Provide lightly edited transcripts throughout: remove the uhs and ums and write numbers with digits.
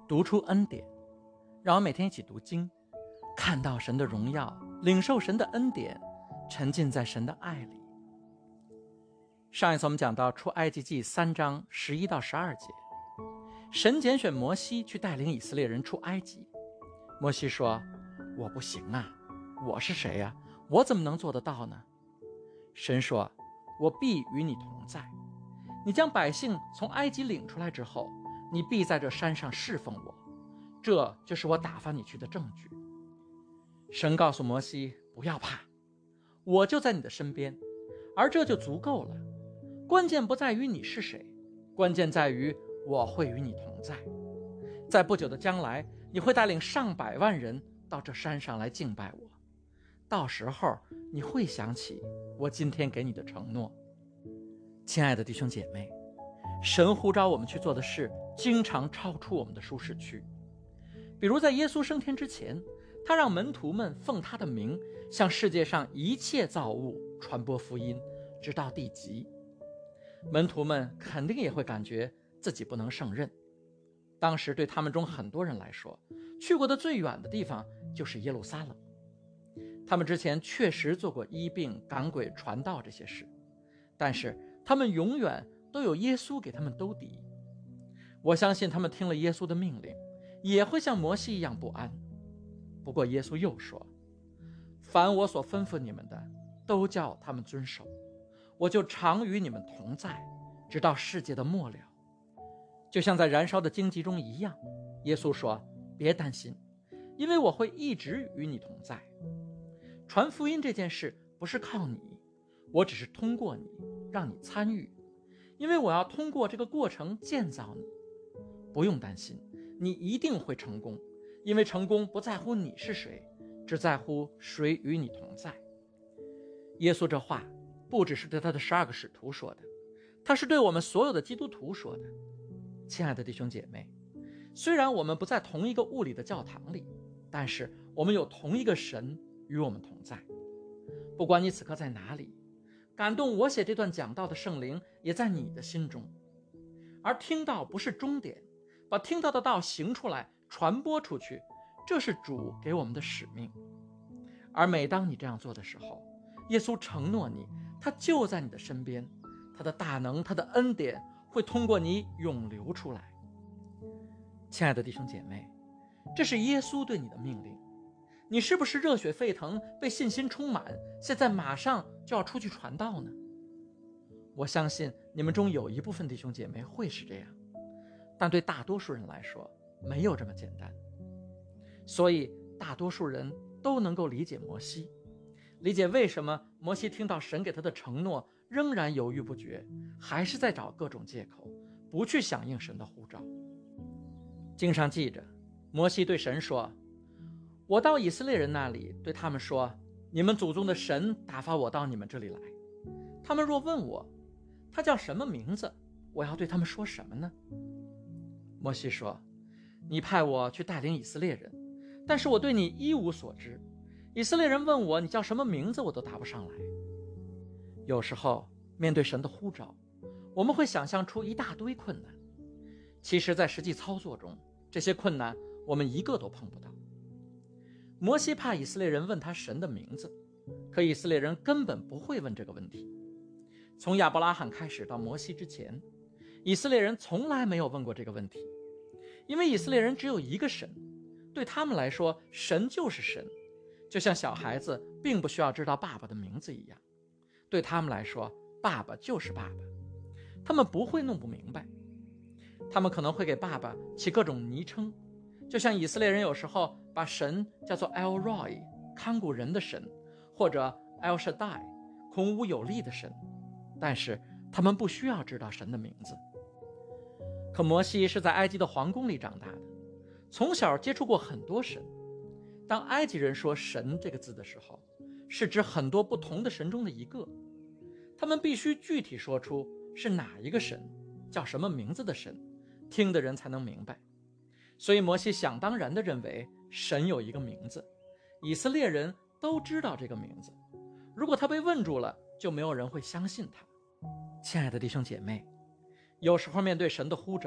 读出恩典。让我们每天一起读经，看到神的荣耀，领受神的恩典，沉浸在神的爱里。上一次我们讲到出埃及记3章11到12节，神拣选摩西去带领以色列人出埃及。摩西说，我不行啊，我是谁啊？我怎么能做得到呢？神说，我必与你同在。你将百姓从埃及领出来之后，你必在这山上侍奉我，这就是我打发你去的证据。神告诉摩西，不要怕，我就在你的身边，而这就足够了。关键不在于你是谁，关键在于我会与你同在。在不久的将来，你会带领上百万人到这山上来敬拜我，到时候你会想起我今天给你的承诺。亲爱的弟兄姐妹，神呼召我们去做的事经常超出我们的舒适区。比如在耶稣升天之前，他让门徒们奉他的名向世界上一切造物传播福音，直到地极。门徒们肯定也会感觉自己不能胜任。当时对他们中很多人来说，去过的最远的地方就是耶路撒冷。他们之前确实做过医病、赶鬼、传道这些事，但是他们永远都有耶稣给他们兜底。我相信他们听了耶稣的命令，也会像摩西一样不安。不过耶稣又说，凡我所吩咐你们的，都叫他们遵守，我就常与你们同在，直到世界的末了。就像在燃烧的荆棘中一样，耶稣说，别担心，因为我会一直与你同在。传福音这件事不是靠你，我只是通过你，让你参与，因为我要通过这个过程建造你。不用担心，你一定会成功，因为成功不在乎你是谁，只在乎谁与你同在。耶稣这话不只是对他的12个使徒说的，他是对我们所有的基督徒说的。亲爱的弟兄姐妹，虽然我们不在同一个物理的教堂里，但是我们有同一个神与我们同在。不管你此刻在哪里，感动我写这段讲道的圣灵也在你的心中。而听到不是终点，把听到的道行出来，传播出去，这是主给我们的使命。而每当你这样做的时候，耶稣承诺你，他就在你的身边，他的大能，他的恩典会通过你涌流出来。亲爱的弟兄姐妹，这是耶稣对你的命令。你是不是热血沸腾，被信心充满，现在马上就要出去传道呢？我相信你们中有一部分弟兄姐妹会是这样，但对大多数人来说，没有这么简单。所以大多数人都能够理解摩西，理解为什么摩西听到神给他的承诺仍然犹豫不决，还是在找各种借口，不去响应神的呼召。经上记着，摩西对神说，我到以色列人那里，对他们说，你们祖宗的神打发我到你们这里来，他们若问我，他叫什么名字，我要对他们说什么呢？摩西说，你派我去带领以色列人，但是我对你一无所知，以色列人问我你叫什么名字，我都答不上来。有时候面对神的呼召，我们会想象出一大堆困难，其实在实际操作中，这些困难我们一个都碰不到。摩西怕以色列人问他神的名字，可以色列人根本不会问这个问题。从亚伯拉罕开始到摩西之前，以色列人从来没有问过这个问题，因为以色列人只有一个神，对他们来说，神就是神，就像小孩子并不需要知道爸爸的名字一样，对他们来说，爸爸就是爸爸，他们不会弄不明白。他们可能会给爸爸起各种昵称，就像以色列人有时候把神叫做 El Roi 看顾人的神，或者 El Shaddai 孔武有力的神，但是他们不需要知道神的名字。可摩西是在埃及的皇宫里长大的，从小接触过很多神。当埃及人说神这个字的时候，是指很多不同的神中的一个，他们必须具体说出是哪一个神，叫什么名字的神，听的人才能明白。所以摩西想当然地认为神有一个名字，以色列人都知道这个名字，如果他被问住了，就没有人会相信他。亲爱的弟兄姐妹，有时候面对神的呼召，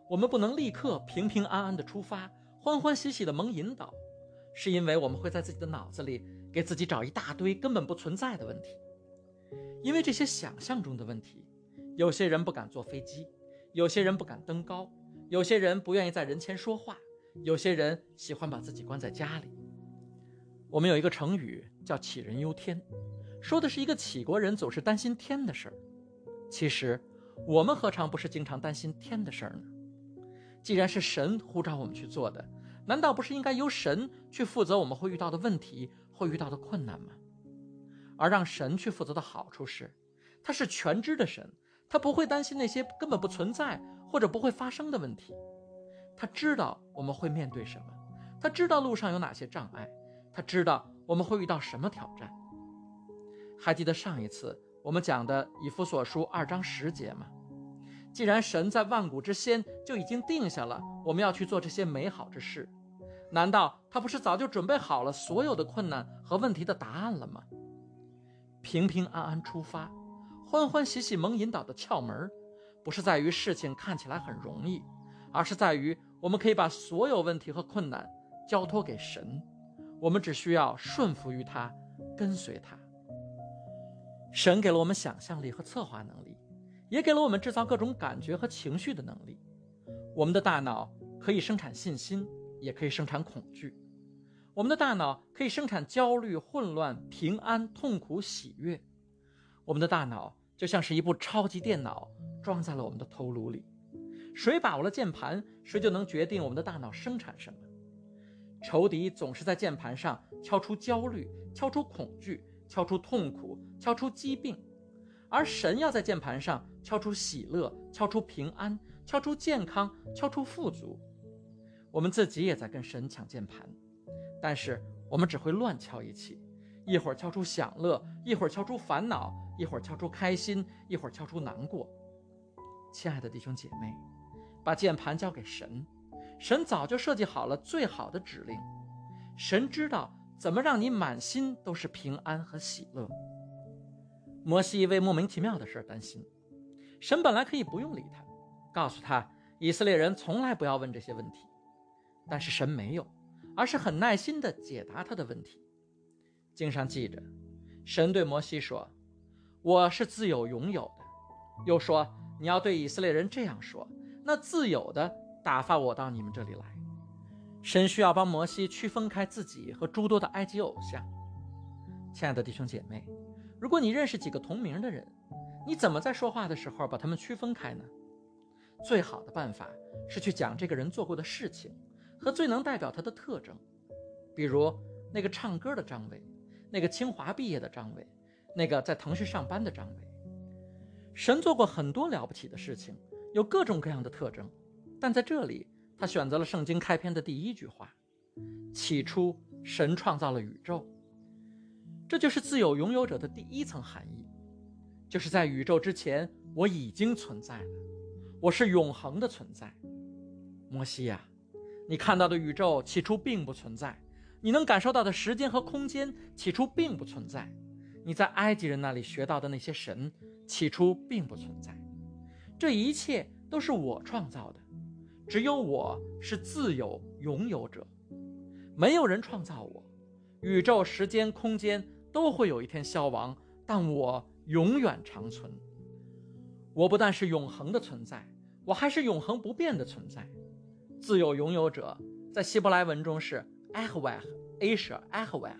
我们不能立刻平平安安地出发，欢欢喜喜地蒙引导，是因为我们会在自己的脑子里给自己找一大堆根本不存在的问题。因为这些想象中的问题，有些人不敢坐飞机，有些人不敢登高，有些人不愿意在人前说话，有些人喜欢把自己关在家里。我们有一个成语叫杞人忧天，说的是一个杞国人总是担心天的事儿。其实我们何尝不是经常担心天的事儿呢？既然是神呼召我们去做的，难道不是应该由神去负责我们会遇到的问题，会遇到的困难吗？而让神去负责的好处是，他是全知的神，他不会担心那些根本不存在或者不会发生的问题。他知道我们会面对什么，他知道路上有哪些障碍，他知道我们会遇到什么挑战。还记得上一次我们讲的以弗所书2章10节吗？既然神在万古之先就已经定下了我们要去做这些美好之事，难道他不是早就准备好了所有的困难和问题的答案了吗？平平安安出发，欢欢喜喜蒙引导的窍门，不是在于事情看起来很容易，而是在于我们可以把所有问题和困难交托给神，我们只需要顺服于他，跟随他。神给了我们想象力和策划能力，也给了我们制造各种感觉和情绪的能力。我们的大脑可以生产信心，也可以生产恐惧。我们的大脑可以生产焦虑、混乱、平安、痛苦、喜悦。我们的大脑就像是一部超级电脑，装在了我们的头颅里。谁把握了键盘，谁就能决定我们的大脑生产什么。仇敌总是在键盘上敲出焦虑，敲出恐惧，敲出痛苦，敲出疾病，而神要在键盘上敲出喜乐，敲出平安，敲出健康，敲出富足。我们自己也在跟神抢键盘，但是我们只会乱敲一气，一会儿敲出享乐，一会儿敲出烦恼，一会儿敲出开心，一会儿敲出难过。亲爱的弟兄姐妹，把键盘交给神，神早就设计好了最好的指令，神知道怎么让你满心都是平安和喜乐。摩西为莫名其妙的事担心，神本来可以不用理他，告诉他以色列人从来不要问这些问题，但是神没有，而是很耐心地解答他的问题。经上记着，神对摩西说，我是自有永有的，又说你要对以色列人这样说，那自有的打发我到你们这里来。神需要帮摩西区分开自己和诸多的埃及偶像。亲爱的弟兄姐妹，如果你认识几个同名的人，你怎么在说话的时候把他们区分开呢？最好的办法是去讲这个人做过的事情和最能代表他的特征，比如那个唱歌的张伟，那个清华毕业的张伟，那个在腾讯上班的张伟。神做过很多了不起的事情，有各种各样的特征，但在这里他选择了圣经开篇的第一句话，起初神创造了宇宙。这就是自有拥有者的第一层含义，就是在宇宙之前我已经存在了，我是永恒的存在。摩西啊，你看到的宇宙起初并不存在，你能感受到的时间和空间起初并不存在，你在埃及人那里学到的那些神起初并不存在，这一切都是我创造的，只有我是自有拥有者，没有人创造我，宇宙、时间、空间都会有一天消亡，但我永远长存。我不但是永恒的存在，我还是永恒不变的存在。自有拥有者在希伯来文中是 Ahwah Asher Ahwah，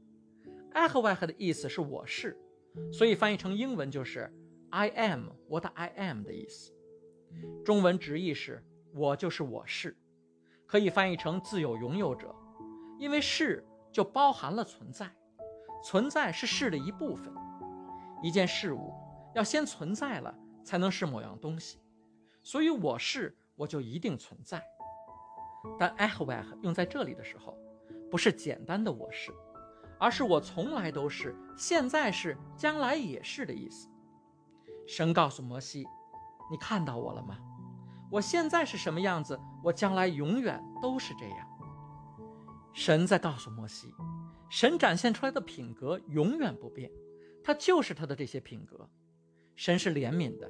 Ahwah 的意思是我是，所以翻译成英文就是 I am what I am 的意思。中文直译是我就是我是，可以翻译成自有拥有者，因为是就包含了存在，存在是是的一部分。一件事物要先存在了才能是某样东西，所以我是我就一定存在。但 Ahwah 用在这里的时候，不是简单的我是，而是我从来都是，现在是，将来也是的意思。神告诉摩西，你看到我了吗？我现在是什么样子，我将来永远都是这样。神在告诉摩西，神展现出来的品格永远不变，他就是他的这些品格。神是怜悯的，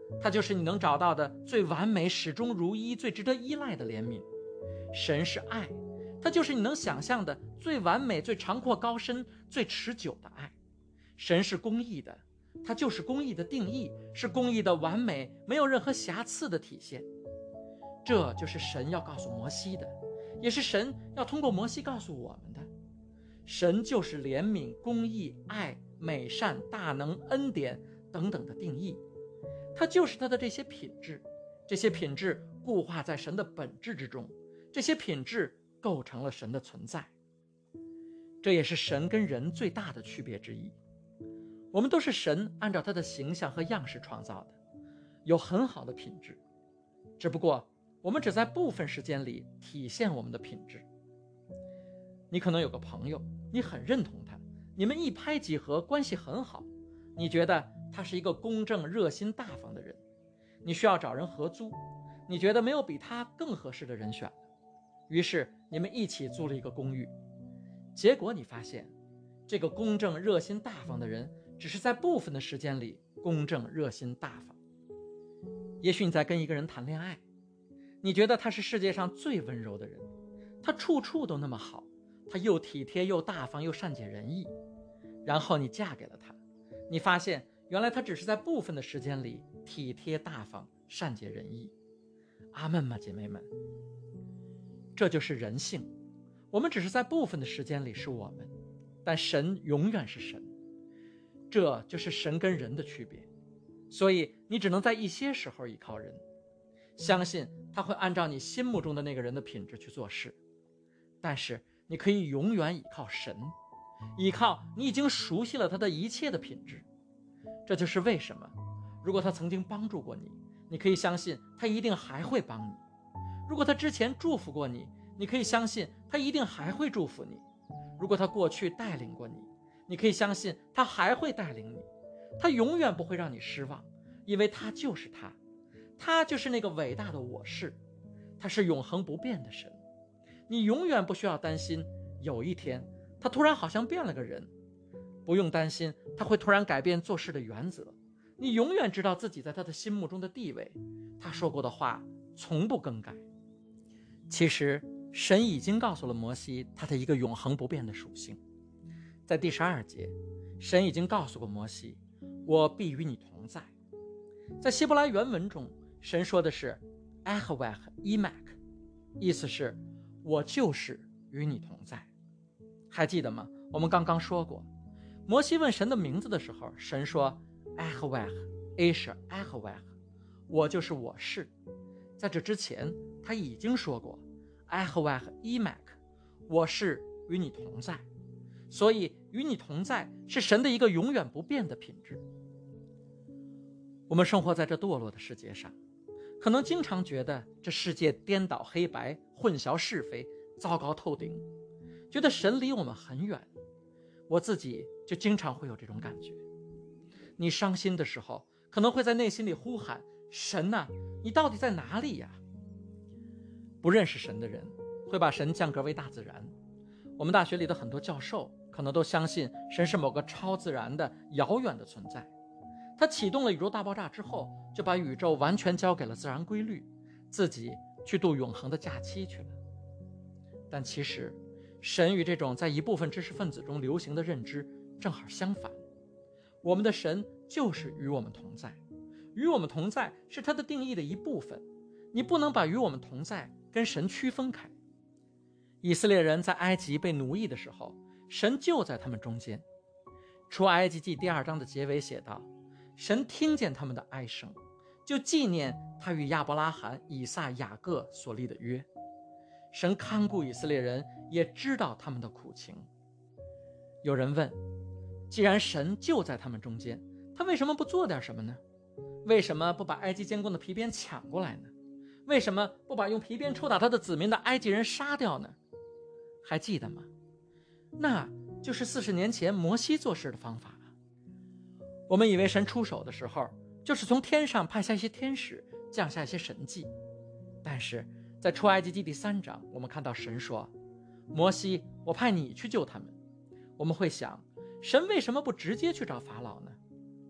它就是你能找到的最完美、始终如一、最值得依赖的怜悯。神是爱，它就是你能想象的最完美、最长阔高深、最持久的爱。神是公义的，它就是公义的定义，是公义的完美，没有任何瑕疵的体现。这就是神要告诉摩西的，也是神要通过摩西告诉我们的。神就是怜悯、公义、爱、美善、大能、恩典等等的定义，它就是它的这些品质，这些品质固化在神的本质之中，这些品质构成了神的存在。这也是神跟人最大的区别之一。我们都是神按照他的形象和样式创造的，有很好的品质，只不过我们只在部分时间里体现我们的品质。你可能有个朋友，你很认同他，你们一拍即合，关系很好，你觉得他是一个公正、热心、大方的人，你需要找人合租，你觉得没有比他更合适的人选了，于是你们一起租了一个公寓。结果你发现，这个公正、热心、大方的人只是在部分的时间里公正、热心、大方。也许你在跟一个人谈恋爱，你觉得他是世界上最温柔的人，他处处都那么好，他又体贴又大方又善解人意。然后你嫁给了他，你发现原来他只是在部分的时间里体贴大方、善解人意。阿们吗，姐妹们？这就是人性，我们只是在部分的时间里是我们，但神永远是神。这就是神跟人的区别，所以你只能在一些时候依靠人，相信他会按照你心目中的那个人的品质去做事。但是你可以永远依靠神，依靠你已经熟悉了他的一切的品质。这就是为什么，如果他曾经帮助过你，你可以相信他一定还会帮你；如果他之前祝福过你，你可以相信他一定还会祝福你；如果他过去带领过你，你可以相信他还会带领你。他永远不会让你失望，因为他就是他，他就是那个伟大的我是，他是永恒不变的神。你永远不需要担心有一天他突然好像变了个人，不用担心他会突然改变做事的原则，你永远知道自己在他的心目中的地位，他说过的话从不更改。其实神已经告诉了摩西他的一个永恒不变的属性，在第12节，神已经告诉过摩西，我必与你同在。在希伯来原文中，神说的是 Ahweh Emak， 意思是我就是与你同在。还记得吗？我们刚刚说过，摩西问神的名字的时候，神说 Ahweh Asher Ahweh， 我就是我是。在这之前他已经说过 Ahweh Emak， 我是与你同在。所以与你同在是神的一个永远不变的品质。我们生活在这堕落的世界上，可能经常觉得这世界颠倒黑白，混淆是非，糟糕透顶，觉得神离我们很远。我自己就经常会有这种感觉。你伤心的时候，可能会在内心里呼喊，神啊，你到底在哪里呀？不认识神的人会把神降格为大自然。我们大学里的很多教授可能都相信神是某个超自然的遥远的存在，他启动了宇宙大爆炸之后，就把宇宙完全交给了自然规律，自己去度永恒的假期去了。但其实神与这种在一部分知识分子中流行的认知正好相反，我们的神就是与我们同在，与我们同在是他的定义的一部分，你不能把与我们同在跟神区分开。以色列人在埃及被奴役的时候，神就在他们中间。出埃及记第2章的结尾写道，神听见他们的哀声，就纪念他与亚伯拉罕、以撒、雅各所立的约。神看顾以色列人，也知道他们的苦情。有人问，既然神就在他们中间，他为什么不做点什么呢？为什么不把埃及监工的皮鞭抢过来呢？为什么不把用皮鞭抽打他的子民的埃及人杀掉呢？还记得吗？那就是40年前摩西做事的方法啊。我们以为神出手的时候，就是从天上派下一些天使，降下一些神迹。但是在出埃及记第3章，我们看到神说，摩西，我派你去救他们。我们会想，神为什么不直接去找法老呢？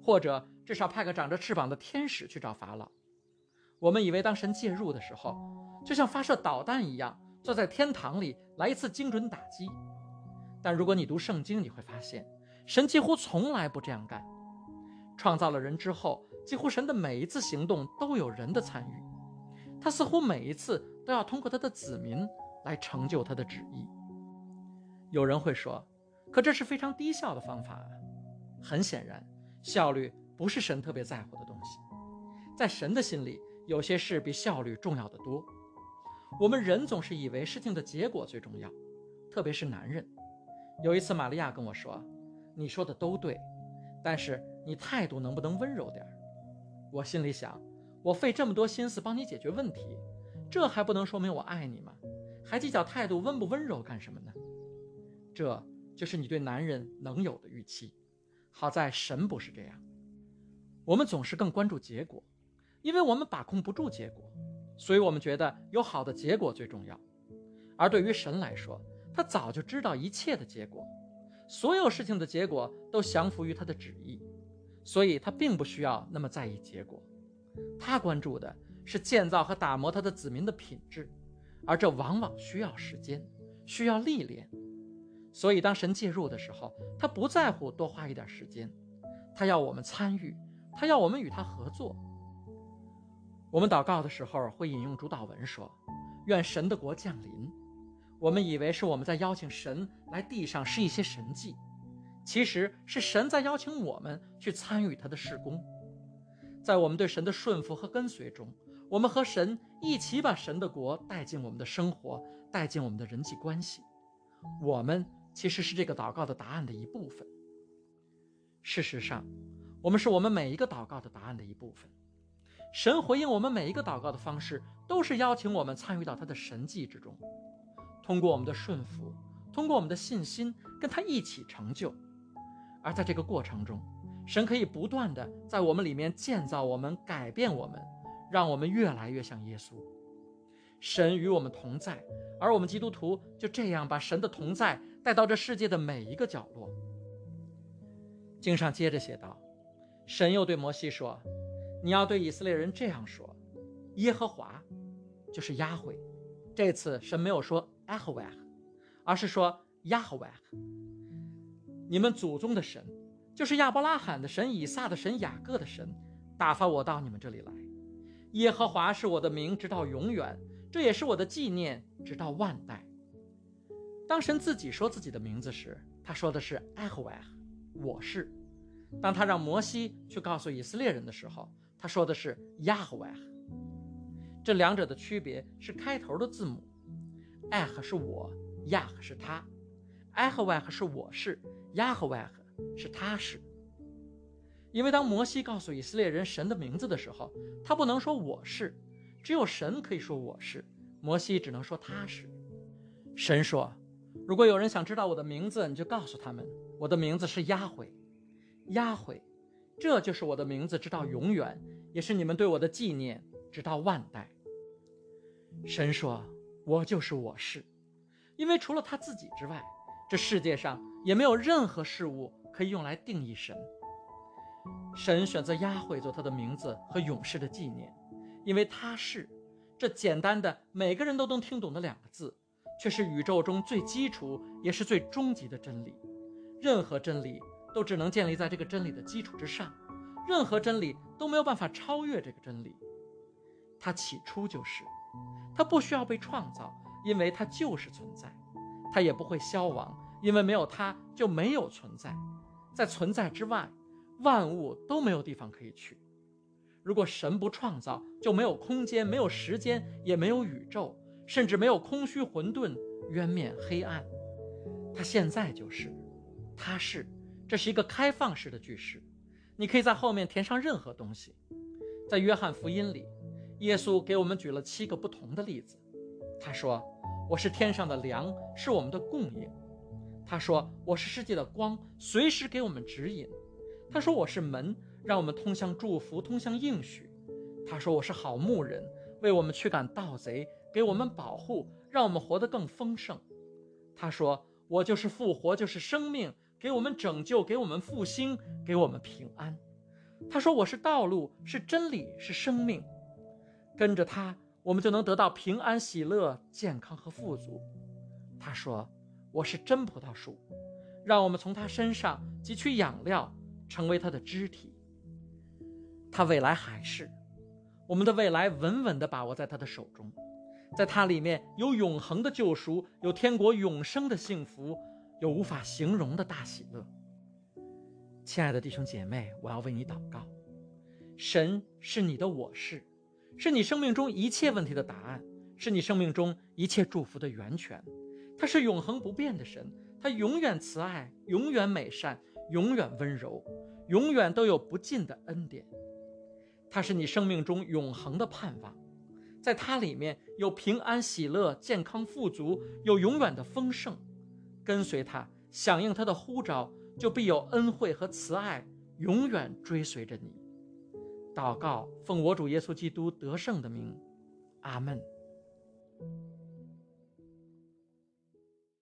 或者至少派个长着翅膀的天使去找法老。我们以为当神介入的时候，就像发射导弹一样，坐在天堂里来一次精准打击。但如果你读圣经，你会发现神几乎从来不这样干。创造了人之后，几乎神的每一次行动都有人的参与，他似乎每一次都要通过他的子民来成就他的旨意。有人会说，可这是非常低效的方法啊。很显然，效率不是神特别在乎的东西。在神的心里，有些事比效率重要得多。我们人总是以为事情的结果最重要，特别是男人。有一次玛利亚跟我说，你说的都对，但是你态度能不能温柔点？我心里想，我费这么多心思帮你解决问题，这还不能说明我爱你吗？还计较态度温不温柔干什么呢？这就是你对男人能有的预期。好在神不是这样，我们总是更关注结果，因为我们把控不住结果，所以我们觉得有好的结果最重要。而对于神来说，他早就知道一切的结果，所有事情的结果都降服于他的旨意，所以他并不需要那么在意结果。他关注的是建造和打磨他的子民的品质，而这往往需要时间，需要历练。所以当神介入的时候，他不在乎多花一点时间，他要我们参与，他要我们与他合作。我们祷告的时候会引用主祷文说，愿神的国降临。我们以为是我们在邀请神来地上施一些神迹，其实是神在邀请我们去参与他的事工。在我们对神的顺服和跟随中，我们和神一起把神的国带进我们的生活，带进我们的人际关系。我们其实是这个祷告的答案的一部分。事实上，我们是我们每一个祷告的答案的一部分。神回应我们每一个祷告的方式，都是邀请我们参与到他的神迹之中，通过我们的顺服，通过我们的信心，跟他一起成就。而在这个过程中，神可以不断地在我们里面建造我们，改变我们，让我们越来越像耶稣。神与我们同在，而我们基督徒就这样把神的同在带到这世界的每一个角落。经上接着写道，神又对摩西说，你要对以色列人这样说，耶和华就是亚惠。这次神没有说 Yahweh， 而是说 Yahweh。 你们祖宗的神，就是亚伯拉罕的神、以撒的神、雅各的神，打发我到你们这里来。耶和华是我的名，直到永远，这也是我的纪念，直到万代。当神自己说自己的名字时，他说的是 Yahweh， 我是。当他让摩西去告诉以色列人的时候，他说的是 Yahweh。 这两者的区别是开头的字母， Yah 是我， Yah 是他， Yahweh 是我是， Yahweh 是他是。因为当摩西告诉以色列人神的名字的时候，他不能说我是，只有神可以说我是，摩西只能说他是。神说，如果有人想知道我的名字，你就告诉他们，我的名字是亚惠。亚惠，这就是我的名字直到永远，也是你们对我的纪念直到万代。神说，我就是我是。因为除了他自己之外，这世界上也没有任何事物可以用来定义神。神选择亚惠做他的名字和永世的纪念，因为他是这简单的每个人都能听懂的两个字，却是宇宙中最基础也是最终极的真理。任何真理都只能建立在这个真理的基础之上，任何真理都没有办法超越这个真理。它起初就是，它不需要被创造，因为它就是存在。它也不会消亡，因为没有它就没有存在。在存在之外，万物都没有地方可以去。如果神不创造，就没有空间，没有时间，也没有宇宙，甚至没有空虚混沌、渊面黑暗。它现在就是，它是，这是一个开放式的句式，你可以在后面填上任何东西。在约翰福音里，耶稣给我们举了7个不同的例子。他说，我是天上的粮，是我们的供应。他说，我是世界的光，随时给我们指引。他说，我是门，让我们通向祝福，通向应许。他说，我是好牧人，为我们驱赶盗贼，给我们保护，让我们活得更丰盛。他说，我就是复活，就是生命，给我们拯救，给我们复兴，给我们平安。 他说我是道路，是真理，是生命。跟着他，我们就能得到平安、喜乐、健康和富足。他说我是真葡萄树，让我们从他身上汲取养料，成为他的肢体。他未来还是我们的未来，稳稳地把握在他的手中。在他里面有永恒的救赎，有天国永生的幸福，有无法形容的大喜乐。亲爱的弟兄姐妹，我要为你祷告。神是你的我是你生命中一切问题的答案，是你生命中一切祝福的源泉。他是永恒不变的神，他永远慈爱，永远美善，永远温柔，永远都有不尽的恩典。他是你生命中永恒的盼望，在他里面有平安、喜乐、健康、富足，有永远的丰盛。跟随他，响应他的呼召，就必有恩惠和慈爱永远追随着你。祷告，奉我主耶稣基督得胜的名，阿们。